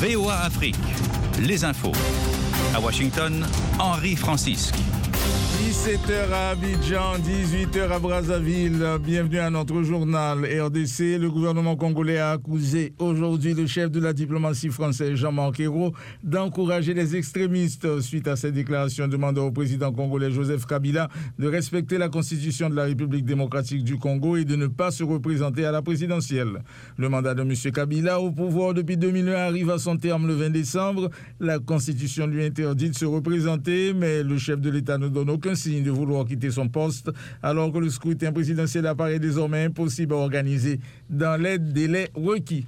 VOA Afrique, les infos. À Washington, Henri Francisque. 17h à Abidjan, 18h à Brazzaville. Bienvenue à notre journal RDC. Le gouvernement congolais a accusé aujourd'hui le chef de la diplomatie française, Jean-Marc Ayrault, d'encourager les extrémistes suite à ses déclarations demandant au président congolais Joseph Kabila de respecter la constitution de la République démocratique du Congo et de ne pas se représenter à la présidentielle. Le mandat de M. Kabila au pouvoir depuis 2001 arrive à son terme le 20 décembre. La constitution lui interdit de se représenter, mais le chef de l'État ne donne aucun signe de vouloir quitter son poste, alors que le scrutin présidentiel apparaît désormais impossible à organiser dans les délais requis.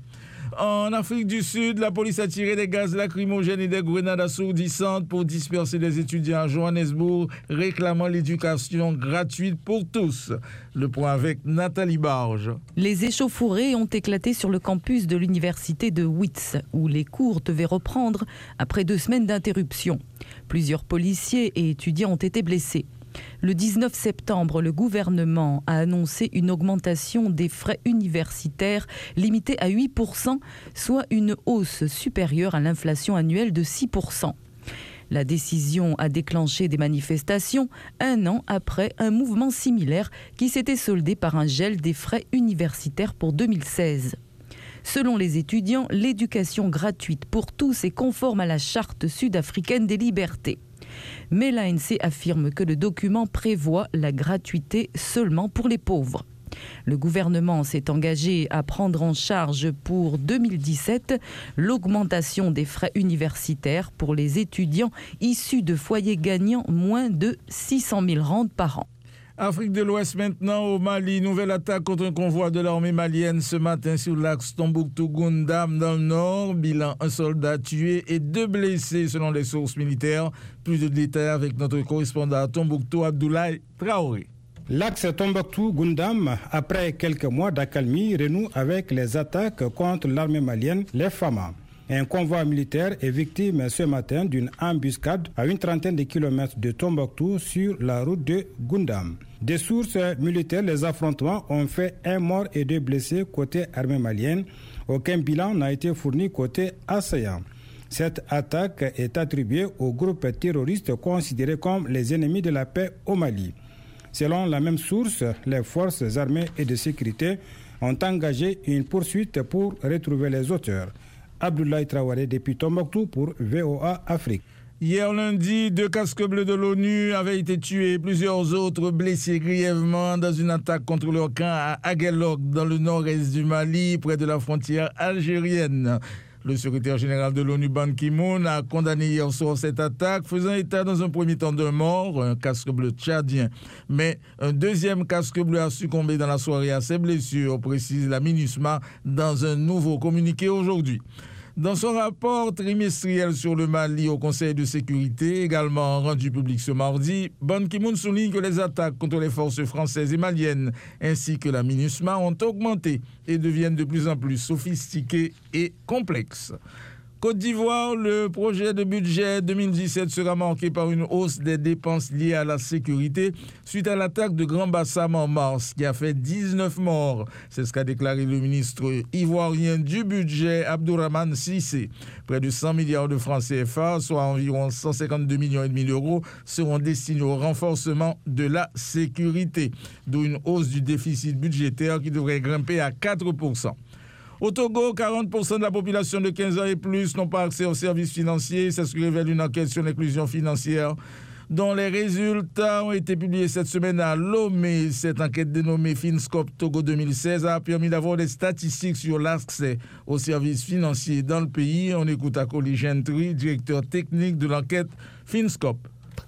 En Afrique du Sud, la police a tiré des gaz lacrymogènes et des grenades assourdissantes pour disperser les étudiants à Johannesburg, réclamant l'éducation gratuite pour tous. Le point avec Nathalie Barge. Les échauffourées ont éclaté sur le campus de l'université de Wits, où les cours devaient reprendre après 2 semaines d'interruption. Plusieurs policiers et étudiants ont été blessés. Le 19 septembre, le gouvernement a annoncé une augmentation des frais universitaires limitée à 8%, soit une hausse supérieure à l'inflation annuelle de 6%. La décision a déclenché des manifestations 1 an après un mouvement similaire qui s'était soldé par un gel des frais universitaires pour 2016. Selon les étudiants, l'éducation gratuite pour tous est conforme à la Charte sud-africaine des libertés. Mais l'ANC affirme que le document prévoit la gratuité seulement pour les pauvres. Le gouvernement s'est engagé à prendre en charge pour 2017 l'augmentation des frais universitaires pour les étudiants issus de foyers gagnant moins de 600 000 rand par an. Afrique de l'Ouest maintenant, au Mali. Nouvelle attaque contre un convoi de l'armée malienne ce matin sur l'axe Tombouctou-Goundam dans le nord. Bilan, 1 soldat tué et 2 blessés selon les sources militaires. Plus de détails avec notre correspondant à Tombouctou, Abdoulaye Traoré. L'axe Tombouctou-Goundam, après quelques mois d'accalmie, renoue avec les attaques contre l'armée malienne, les FAMA. Un convoi militaire est victime ce matin d'une embuscade à une trentaine de kilomètres de Tombouctou sur la route de Goundam. Des sources militaires, les affrontements ont fait 1 mort et 2 blessés côté armée malienne. Aucun bilan n'a été fourni côté assaillant. Cette attaque est attribuée aux groupes terroristes considérés comme les ennemis de la paix au Mali. Selon la même source, les forces armées et de sécurité ont engagé une poursuite pour retrouver les auteurs. Abdoulaye Traoré depuis Tombouctou pour VOA Afrique. Hier lundi, 2 casques bleus de l'ONU avaient été tués, plusieurs autres blessés grièvement dans une attaque contre leur camp à Aguelok, dans le nord-est du Mali, près de la frontière algérienne. Le secrétaire général de l'ONU, Ban Ki-moon, a condamné hier soir cette attaque, faisant état dans un premier temps d'un mort, un casque bleu tchadien. Mais un deuxième casque bleu a succombé dans la soirée à ses blessures, précise la MINUSMA dans un nouveau communiqué aujourd'hui. Dans son rapport trimestriel sur le Mali au Conseil de sécurité, également rendu public ce mardi, Ban Ki-moon souligne que les attaques contre les forces françaises et maliennes ainsi que la MINUSMA ont augmenté et deviennent de plus en plus sophistiquées et complexes. Côte d'Ivoire, le projet de budget 2017 sera marqué par une hausse des dépenses liées à la sécurité suite à l'attaque de Grand Bassam en mars qui a fait 19 morts. C'est ce qu'a déclaré le ministre ivoirien du budget, Abdourahmane Cissé. Près de 100 milliards de francs CFA, soit environ 152,5 millions d'euros, seront destinés au renforcement de la sécurité, d'où une hausse du déficit budgétaire qui devrait grimper à 4%. Au Togo, 40% de la population de 15 ans et plus n'ont pas accès aux services financiers. C'est ce que révèle une enquête sur l'inclusion financière dont les résultats ont été publiés cette semaine à Lomé. Cette enquête dénommée Finscope Togo 2016 a permis d'avoir des statistiques sur l'accès aux services financiers dans le pays. On écoute Akoli Gentry, directeur technique de l'enquête Finscope.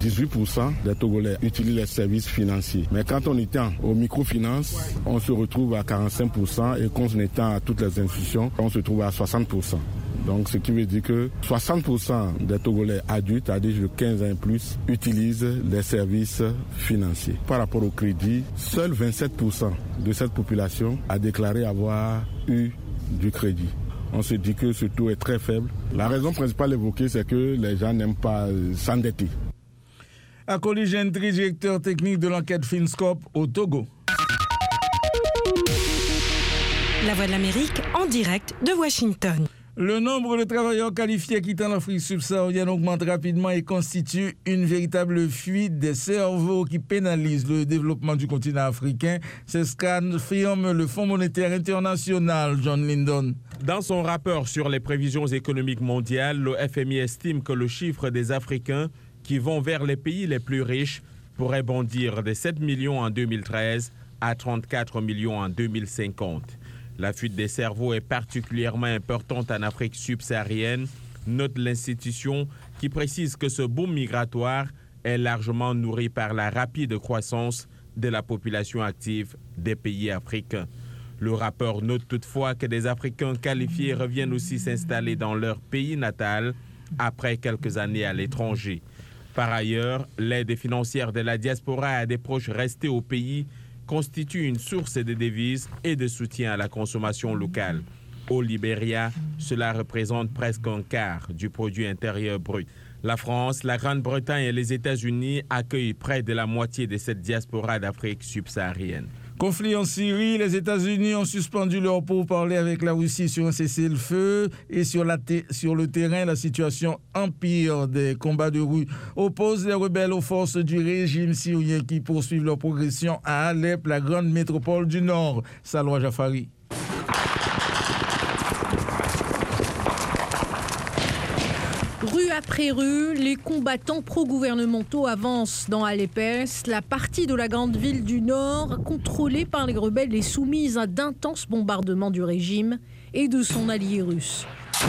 18% des Togolais utilisent les services financiers. Mais quand on étend aux microfinances, on se retrouve à 45% et quand on étend à toutes les institutions, on se trouve à 60%. Donc ce qui veut dire que 60% des Togolais adultes à l'âge de 15 ans et plus utilisent les services financiers. Par rapport au crédit, seuls 27% de cette population a déclaré avoir eu du crédit. On se dit que ce taux est très faible. La raison principale évoquée, c'est que les gens n'aiment pas s'endetter. Akoli Gentry, directeur technique de l'enquête Finscope au Togo. La Voix de l'Amérique en direct de Washington. Le nombre de travailleurs qualifiés quittant l'Afrique subsaharienne augmente rapidement et constitue une véritable fuite des cerveaux qui pénalise le développement du continent africain. C'est ce qu'affirme le Fonds monétaire international, John Lyndon. Dans son rapport sur les prévisions économiques mondiales, le FMI estime que le chiffre des Africains qui vont vers les pays les plus riches pourrait bondir de 7 millions en 2013 à 34 millions en 2050. La fuite des cerveaux est particulièrement importante en Afrique subsaharienne, note l'institution qui précise que ce boom migratoire est largement nourri par la rapide croissance de la population active des pays africains. Le rapport note toutefois que des Africains qualifiés reviennent aussi s'installer dans leur pays natal après quelques années à l'étranger. Par ailleurs, l'aide financière de la diaspora à des proches restés au pays constitue une source de devises et de soutien à la consommation locale. Au Libéria, cela représente presque un quart du produit intérieur brut. La France, la Grande-Bretagne et les États-Unis accueillent près de la moitié de cette diaspora d'Afrique subsaharienne. Conflit en Syrie, les États-Unis ont suspendu leur pourparlers avec la Russie sur un cessez-le-feu et sur le terrain, la situation empire. Des combats de rue opposent les rebelles aux forces du régime syrien qui poursuivent leur progression à Alep, la grande métropole du Nord. Salwa Jafari. Rue après rue, les combattants pro-gouvernementaux avancent dans Alep-Est, la partie de la grande ville du Nord contrôlée par les rebelles et soumise à d'intenses bombardements du régime et de son allié russe.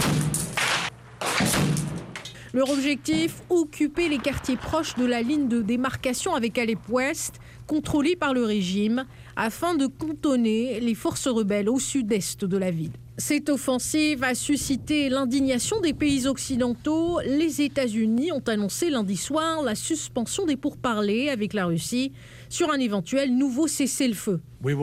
Leur objectif, occuper les quartiers proches de la ligne de démarcation avec Alep-Ouest, contrôlée par le régime, afin de cantonner les forces rebelles au sud-est de la ville. Cette offensive a suscité l'indignation des pays occidentaux. Les États-Unis ont annoncé lundi soir la suspension des pourparlers avec la Russie sur un éventuel nouveau cessez-le-feu.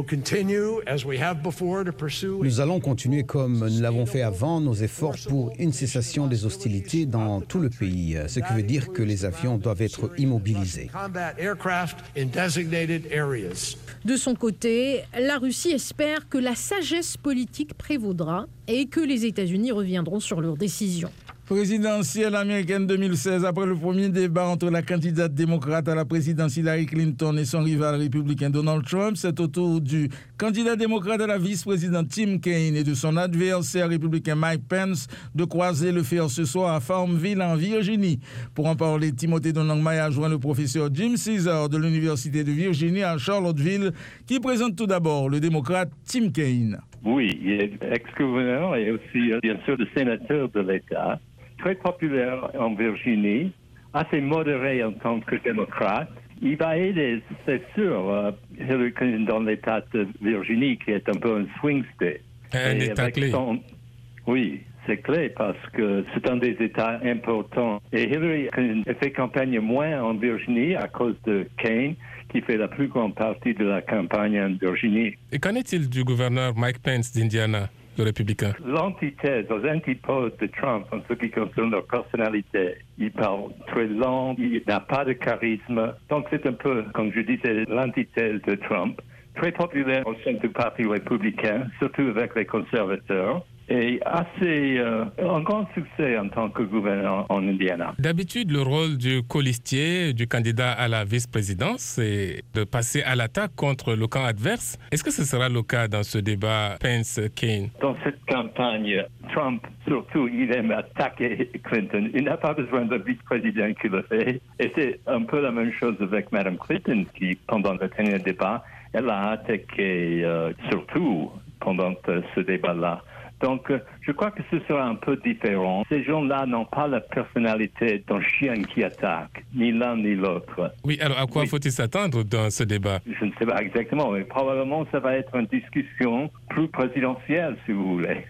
Nous allons continuer comme nous l'avons fait avant nos efforts pour une cessation des hostilités dans tout le pays, ce qui veut dire que les avions doivent être immobilisés. De son côté, la Russie espère que la sagesse politique prévaudra et que les États-Unis reviendront sur leur décision. Présidentielle américaine 2016, après le premier débat entre la candidate démocrate à la présidence Hillary Clinton et son rival républicain Donald Trump, c'est au tour du candidat démocrate à la vice-présidente Tim Kaine et de son adversaire républicain Mike Pence de croiser le fer ce soir à Farmville en Virginie. Pour en parler, Timothée Donangmay a joint le professeur Jim Caesar de l'Université de Virginie à Charlottesville, qui présente tout d'abord le démocrate Tim Kaine. Oui, il est ex-gouverneur et aussi, bien sûr, le sénateur de l'État. Très populaire en Virginie, assez modéré en tant que démocrate. Il va aider, c'est sûr, Hillary Clinton dans l'État de Virginie, qui est un peu un swing state. Un État clé. Oui, c'est clé parce que c'est un des États importants. Et Hillary Clinton fait campagne moins en Virginie à cause de Kaine, qui fait la plus grande partie de la campagne en Virginie. Et qu'en est-il du gouverneur Mike Pence d'Indiana, le républicain? L'antithèse, aux antipodes de Trump en ce qui concerne leur personnalité. Il parle très lent, il n'a pas de charisme. Donc c'est un peu, comme je disais, l'antithèse de Trump. Très populaire au sein du Parti républicain, surtout avec les conservateurs. Et assez un grand succès en tant que gouverneur en Indiana. D'habitude, le rôle du colistier, du candidat à la vice-présidence, c'est de passer à l'attaque contre le camp adverse. Est-ce que ce sera le cas dans ce débat Pence-Kaine? Dans cette campagne, Trump, surtout, il aime attaquer Clinton. Il n'a pas besoin de vice-président qui le fait. Et c'est un peu la même chose avec Mme Clinton, qui, pendant le dernier débat, elle a attaqué surtout pendant ce débat-là. Donc, je crois que ce sera un peu différent. Ces gens-là n'ont pas la personnalité d'un chien qui attaque, ni l'un ni l'autre. Oui, alors à quoi faut-il s'attendre dans ce débat? Je ne sais pas exactement, mais probablement ça va être une discussion plus présidentielle, si vous voulez,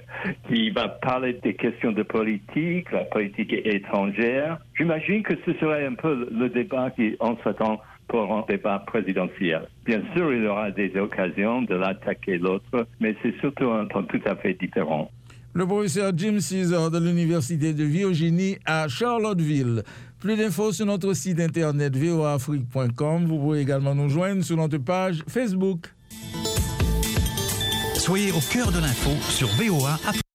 qui va parler des questions de politique, la politique étrangère. J'imagine que ce serait un peu le débat qu'on s'attend pour un débat présidentiel. Bien sûr, il y aura des occasions de l'attaquer l'autre, mais c'est surtout un temps tout à fait différent. Le professeur Jim Caesar de l'Université de Virginie à Charlottesville. Plus d'infos sur notre site internet voaafrique.com. Vous pouvez également nous joindre sur notre page Facebook. Soyez au cœur de l'info sur VOA Afrique.